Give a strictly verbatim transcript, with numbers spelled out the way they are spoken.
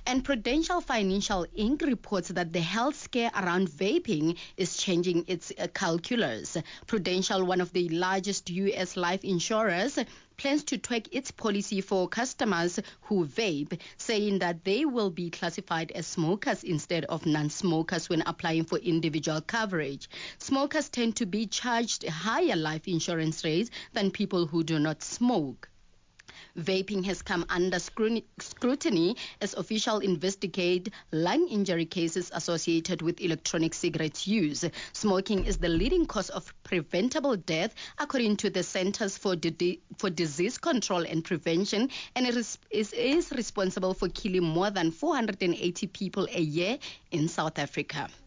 And Prudential Financial Incorporated reports that the health scare around vaping is changing its uh, calculus. Prudential, one of the largest U S life insurers, plans to tweak its policy for customers who vape, saying that they will be classified as smokers instead of non-smokers when applying for individual coverage. Smokers tend to be charged higher life insurance rates than people who do not smoke. Vaping has come under scrutiny as officials investigate lung injury cases associated with electronic cigarettes use. Smoking is the leading cause of preventable death, according to the Centers for, Di- for Disease Control and Prevention, and it is, it is responsible for killing more than four hundred eighty people a year in South Africa.